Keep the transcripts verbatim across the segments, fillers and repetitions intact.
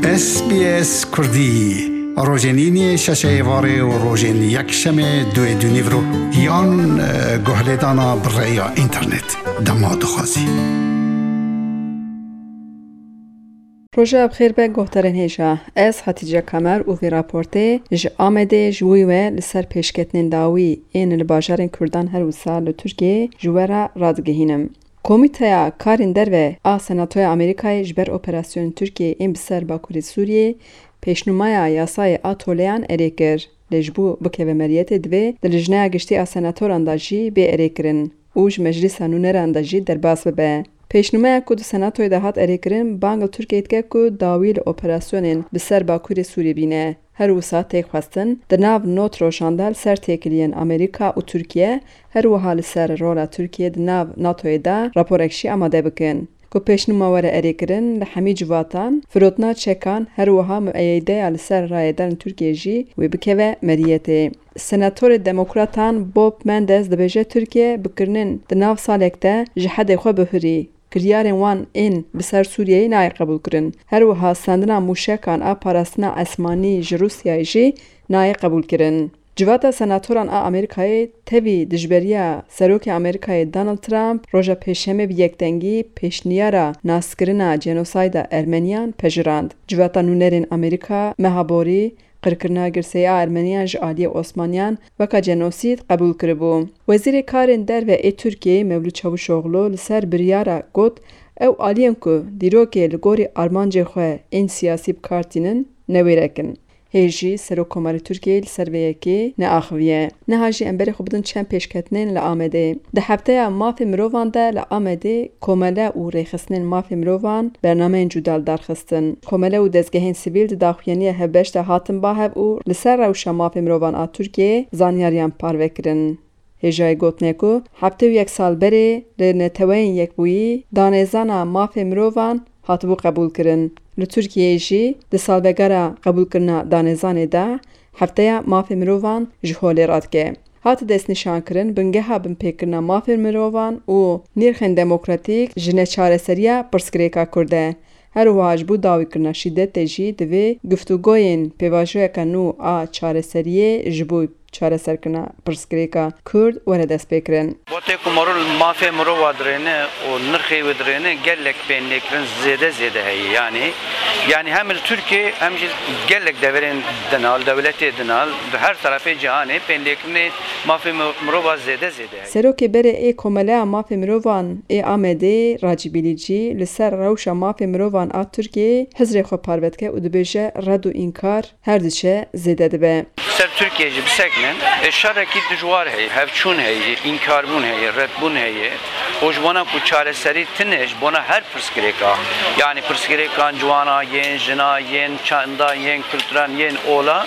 اس بی اس کردی روزنینی ششه واره و روزن یک شمه دوی دونی برو یان گهلیدانا برای اینترنت دماد خوازی روژه بخیر به گوهترین هیجا از حتیجه کمر و وی راپورته ج آمده جوی و لسر پیشکتنین داوی این لباجارین کردان هر و سال ترکیه جوه رادگهینم. کمیته کارین در و آ سناتوی امریکای جبر اپراسیون ترکیه این بسر باکوری سوریه پیشنمای یاسای آتولیان اریکر لجبو بکه مریت دوی دلجنه گشتی آ سناتوران داجی بی اریکرن اوج مجلس نونران داجی در باس ببه. پیشنمای کود سناتوی دهات اریکرن بانگل ترکیه که کود داویل اپراسیونین بسر باکوری سوریه بینه. هر وسا تک خواستن در ناو نوت روشاندال سر تکلین امریکا و ترکیه هر وحال سر رولا ترکیه در ناو ناتوی دا راپورکشی آماده بکن. که پیشنماور اریکرن لحمی جواتان فرودنا چکان هر وها معیده على سر رایدان ترکیه جی و بکوه مریته. سناتور دموکراتان بوب مندز دبیجه ترکیه بکرنن در ناو سالکته جهد خو بهری. کریارن وان این بسر سوریه نای قبول کرن. هر وها سندنا موشکان آ پاراستنا اسمانی جروسیای جی نای قبول کرن. جواتا سناتوران آ امریکای تیوی دجبریا سروک امریکای دانالد ترامپ روژا پیشمه بی یکدنگی پیشنیارا ناسکرنا جنوسایدا ارمنیان پجراند. جواتا نونرین امریکا مهابوری قرکرنا گرسیا ارمنیان جالی عثمانیان وکا جنوسید قبول کربو. وزیر کارن در و ای ترکیه مولود چاوشوغلو لسر بریارا گوت او آلیم که دیروکه لگوری آرمانج خواه این سیاسی بکارتینن نویرکن. هیجی سرو کمار ترکیه لسرویه که نه آخویه. نه هاجی امبری خوبدن چند پیشکتنین لآمده. ده هفته مافی مروان ده لآمده کماله و ریخستنین مافی مروان برنامه جدال درخستن. کماله و دزگهین سیویل ده داخوینی هبشت هاتن باهب و لسر روشا مافی مروان آ ترکیه زانیاریان پاروکرن. هجای گوتنه کو هفته و یک سال بری لنتوین یک بویی دانیزانا مافی مروان هاتبو قبول کرن. لترکیه جی ده سال بگره قبول کرنا دانزانه ده هفته مافی مروان جهولی راد که. هات دست نشان کرن بنگه ها بن پیکرنا مافی مروان و نیرخین دموکراتیک جنه چاره سریا پرسکریکا کرده. هر واج بود داوی کرنا شدت جی دوی گفتگوین پیواجوی کنو آ چاره سریه جبوی چاره سرکنا پرسکریکا کرد ورد دست بکرن. وقتی که مرول مافی مروان درینه و نرخی و درینه گلک بین نکرن زیاده زیاده هی یعنی یعنی هم ترکیه هم گلک دورین دنال دولتی دنال هر طرف جهانی بین نکرن مافی مروان زیاده زیاده هی. سروکی بره ای کمله مافی مروان ای آمده راجبیلیجی لسر روشا مافی مروان آ ترکیه حضر خو پاروت که و دبیجه رد و انکار هر دوچه زیاده دبه. سر ترکیه جی بسکنن شرکی دجوار هی هفچون هی انکاربون هی ردبون هی وجوانا کو چاره سری تنش بنا هر پرسکریکا یعنی پرسکریکان جوانا ین جنا ین چاندا ین کلتران ین اولا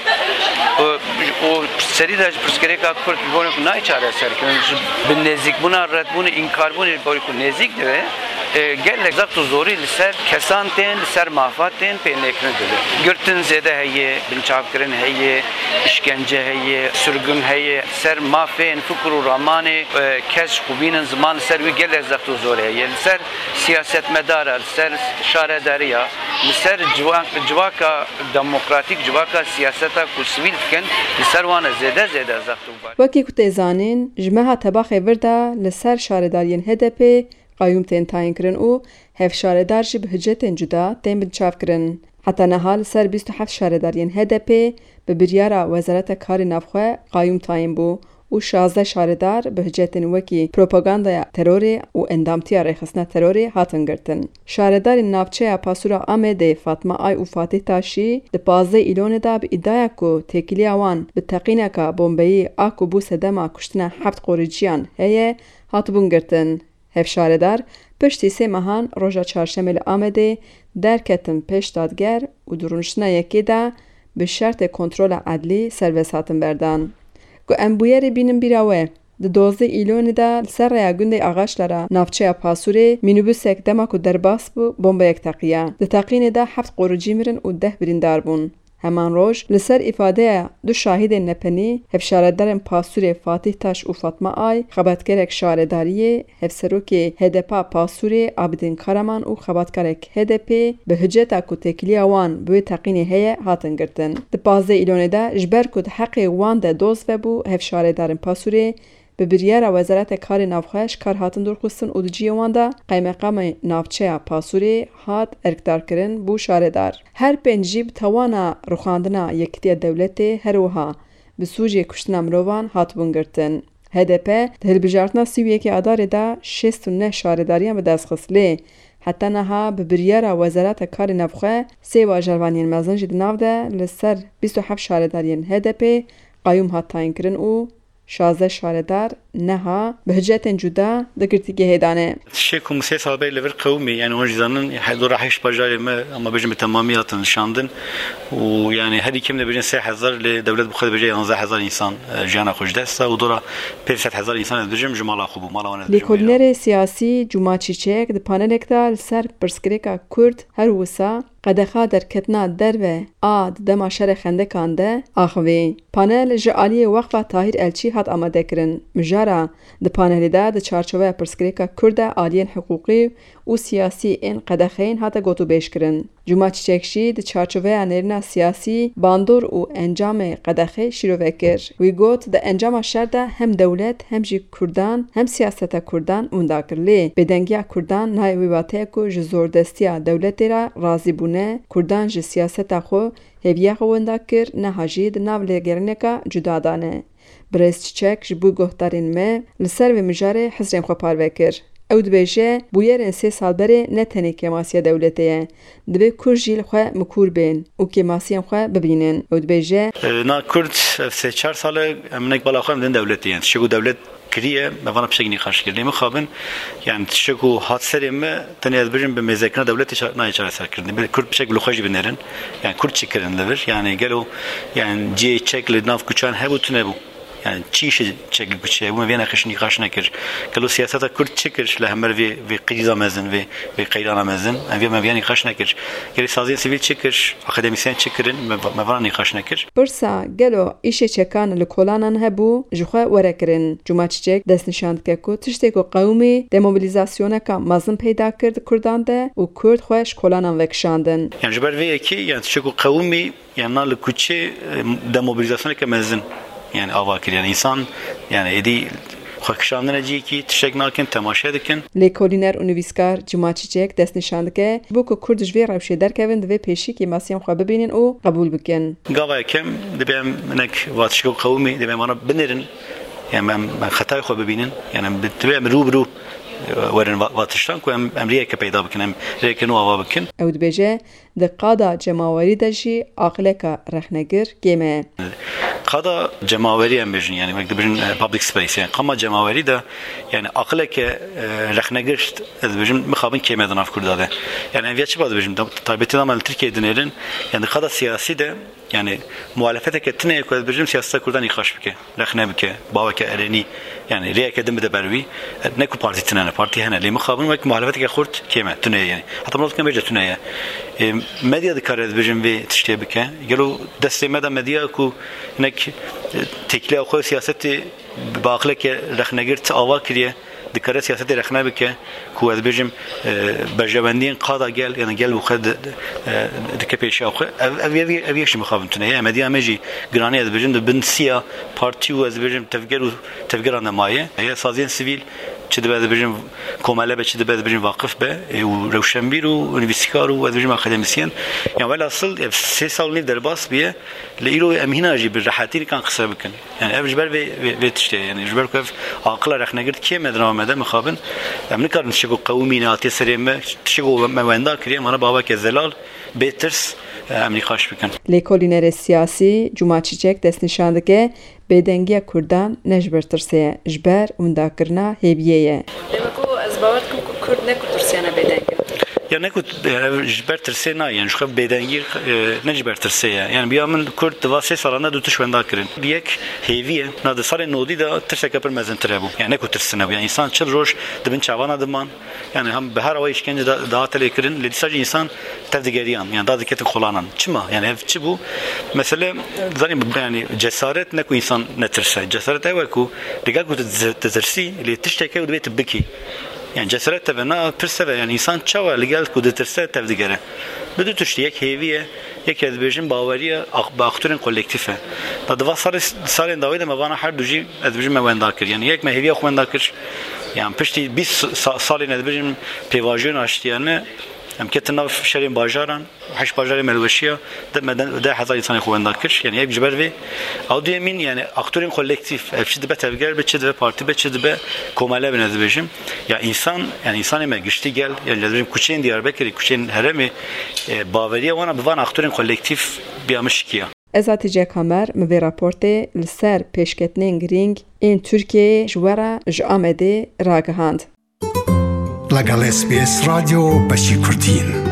و سری داج پرسکریکا کرد بنا کو نای چاره سری کنن بنزیک بنا ردبون انکاربون بنا کو نزیک ده گل زخت زوری لسر کسان تن لسر مافات تن پینکن دل گرتن زده هیه بنچاف کرن هیه işkence heye sürgün heye ser mafin fikr و raman kes kubinin zaman ser ve gel zahtu zor heye ser siyaset medar ser şaredariya ser civak civaka demokratik civaka siyaseta ku sivil ken ser wana zede zede zahtu var. Vaki ku tezanin jmeha tabaq verda لسر şaredariyen H D P قایم تین تعیین کردن او هفت شهردار جی به هجتن جدا تین بنچاف کردن. حتی نهال سر بیست و هفت شهرداریان H D P به بریارا وزارت کار نافخواه قایم تعیین بو و شازده شهردار به هجتن وکی پروپاگاندای تروری و اندامتی ریخستن تروری هاتن گرتن. شهردار نافچه پاسورا آمده فاطمه آی و فاتح تاشی ده پازده ایلون دا به ادعای کو تکیلی آوان به تقینه که بومبئی آکو بو سدما کشتن هفت قورجیان هیه هاتبون گرتن. هف شهردار پشتی سه ماهان روژا چهارشنبه آمده درکتن پیش دادگر و درونشنا یکی دا به شرط کنترل عدلی سرویس هاتن بردن. گو امبویری بینم بیراوه ده دوزده ایلون دا سر ریاگونده آغاشلارا نافچه پاسوره مینوبوسک دماکو در باس بو بومبا یک تقیه. ده تقیین دا هفت قروجی میرن و ده بریندار بون. Heman roj li ser îfadeya du şahîdên nepenî hevşaredarên Pasurê Fatih Taş û Fatma Ay, xebatgerek şaredariyê, hevserokê H D P Pasurê Abidin Karaman û xebatkarek H D P bi hiceta ku têkiliya wan bi wê teqînê heye hatin girtin. Di panzdeh îlonê de ji ber ku di heqê wan de doz vebû, hevşaredarên Pasurê bi biryara Wezareta Karê Navxwe ji kar hatin dûrxistin û di ciyê wan de qeymeqamê navçeya Pasurê hat erkdarkirin bû şaredar. Her pênc jî bi tawana rûxandina Yekîtiya Dewletê her wiha bi sûcê kuştina mirovan hatibûn girtin. H D P di hilbijartina sî û yekê adarê de şêst û neh şaredariyan bi dest xist lê heta niha bi biryara Wezareta Karê Navxwe sê bajarvaniyên mezin jî di nav de li ser bîst û heft şaredariyên H D P qayûm hat tayinkirin û şazdeh şaredar neha bi hicetên cuda di girtîgehê danê. Şêkum sê sal bê li vir qewmî yani hûn jî zanin heldora heşt bajarê me ama bijî bi temamî hatin nişandin û yani herî kim de bijîn sê hezar lê dewlet bi xwe dibêje yanzdeh hezar însan jiyana xwe ji dest da û dora pênc sed hezar însan ez bijîm ji mala xwe bû mala wan ez bijîm. Lêkolînerê siyasî Cuma Çîçek di panelek de li ser pirsgirêka Kurd her wisa qedexa derketina derve a di dema şerê xendekan de axivî. Panel ji aliyê Weqfa Tahîr Elçî hat amadekirin. Mijara di panelê de di çarçoveya pirsgirêka Kurd de aliyên hiqûqî û siyasî ên qedexeyên hate gotûbêjkirin. Cuma Çîçek jî di çarçoveya nêrîna siyasî, bandor û encamê qedexê şîrove kir. Wî got di encama şer de hem dewlet hem jî Kurdan hem siyaseta Kurdan wenda kir lê bêdengiya Kurdan nayê wî wateye ku ji zordestiya dewletê re razî bûne, Kurdan ji siyaseta xwe hêviya xwe wenda kir, neha jî di nav lêgerîneka cuda dane. Birêz Çîçek ji bo guhdarên me li ser vê mijarê hizrên xwe parve kir. Ew dibêje bûyerên sê salberê ne tenê kêmasiya dewletê ye. Divê Kurd jî li xwe mikûr bên û kêmasiyên xwe bibînin. Ew dibêje na Kurd ev sê çar sale em nek bala xwe em din dewletê yên. Tişek û dewlet kiriye me vana pişek nîqaş kir. Lê mixabin yani tişek û hat serê me tenê ez bijîm bi mêzekirina dewletê nayê çareserkirin. Kurd pişek bi li xwe jî binêrin. Yani Kurd çi kirin li vir. Yani gelo yani ciyê çek li nav kuçan hebû tune bû. Yani çiğ çekil kuçe bu meviyana kışni kaşına kir. Kalu siyaseta Kürt çekir le hemer ve ve qîza mezin ve ve qeyrana mezin. Ev meviyana kaşına kir. Geri saziyên sivil çekir, akademisyen çekirin meviyana kaşına kir. Pirsa gelo işe çekan li kolanan hebû ji xwe werekirin. Cuma Çîçek destnîşandike ku tiştê ku qewmî demobilizasyoneka mezin peyda kir di Kurdan de û Kurd xwe ji kolanan vekişandin. Yani ji ber vê yekî yani tiştê ku qewmî yani li kuçe demobilizasyoneka mezin yani avakir yani insan yani edi xwekişandina ciyekî tiştek nakin temaşe dikin. Lêkolîner û nivîskar Cuma Çîçek destnîşandike bo ku Kurd ji vê rewşê derkevin divê pêşî kêmasiyan xwe bibînin û qebûl bikin. Gava yekem dibe em nek vatişke qewmî dibe bana binêrin yani em xetayê xwe bibînin yani dibe em rûbirû werin vatiştan ku em em rêyeke peyda bikin em rêyeke nû ava bikin. Ew dibêje di qada cemawerî de jî aqileka rexnegir kême. Qada cemaveri em bejin yani vekde bejin public space yani qama cemaveri de yani aqleke rexnegir ez bejin mixabin kême nav Kurda de yani ev yaçı baz bejin taybeti namal Türkiye dinerin yani qada siyasi de yani muhalefeteke tine ku ez bejin siyaseta Kurdan ixaş bike rexne bike baveke ereni yani rêyeke din de berwî ne ku parti tine parti hene lê mixabin vek muhalefeteke Kurd kême tune yani hatta malkan beje tune ye medya dikar ez bejin vê tiştê bike gelo destê me de medya ku nek tekli xwe siyaseti baqleke rexnegir t ava kiriye dikare siyaseti rexne bike ku ez bejim berjewendiyên qada gel yani gel xwe dike pêşa xwe ev ev ev yekşî mixabin tune ye medya me jî giranî ez bejim di bin siya partî û ez bejim tevger û tevgeran nemaye ye saziyên sivîl çi dibe ez bejim komele be çi dibe ez bejim vakıf be û rewşenbîr û nivîskar û ez bejim akademisyen yani velasıl ev sê sal nîv derbas biye li îro em hîna jî bi rehatî kan qise bikin yani ev ji ber vê vê tiştê yani ji ber ku ev aqila rexnegir kême dinava me de mixabin em nikarin tişek ku qewmî hatiye serê me tişek ku me wenda kiriye mana baveke zelal bêtirs em nîqaş bikin. Lêkolînerê siyasî Cuma Çîçek destnîşandike bêdengiya Kurdan ne ji ber tirsê ye ji ber wendakirina hêviyê ye. Dema ku ez bawer dikim ku Kurd ne ku tirsiyana bêdeng یا نکوت جبر ترسه نه یعنی شخص بدنگیر نجبر ترسه یعنی بیا من کرد دواسه سالانه دو تش وندا کردن یک هیویه نه ده سال نودی دا ترسه کپر مزن ترابو یعنی نکوت ترسه نه یعنی انسان چل روش دبن چوانه دمان yani hem behar ve işkence dağıt elekirin sadece insan tevdigeriyan yani daha dikkatin kulanan çima yani hepçi bu mesele zaten yani cesaret ne ku insan ne tırsa cesaret evvel ku diğer ku tezersi li tişteke u dbet biki yani cesaret ve na tırsa yani insan çava legal ku tırsa tevdigere bu tüştiyek heviye یک ادبیجن باوریه باخترین کلکتیفه تا دو سال سالین داوید مبانا هر دوجی ادبیجن موند داکر یعنی یک مهوی خوند داکر yani pişti بیست سالین ادبیجن پیواژن اشتیانه هم کتن ناف شریم باجاران هش باجاری ملوشیا ده مدن ده هزار انسان خوند داکر yani یک جبر وی او دیمین yani aktörün kolektif hepsi de betevger be çede parti be çede be komale ben ادبیجن ya insan yani insan eme güçlü gel yani ادبیجن kuçen Diyarbakır kuçen heremi baveriye wana bivan aktörün kolektif biamışkiya Ez Hatice Kamer me vê raportê li ser pêşketinên girîng ên Tirkiyeyê ji were ji Amedê ragihand. لەگەڵ اس بی اس رادیۆ بەشی کوردین.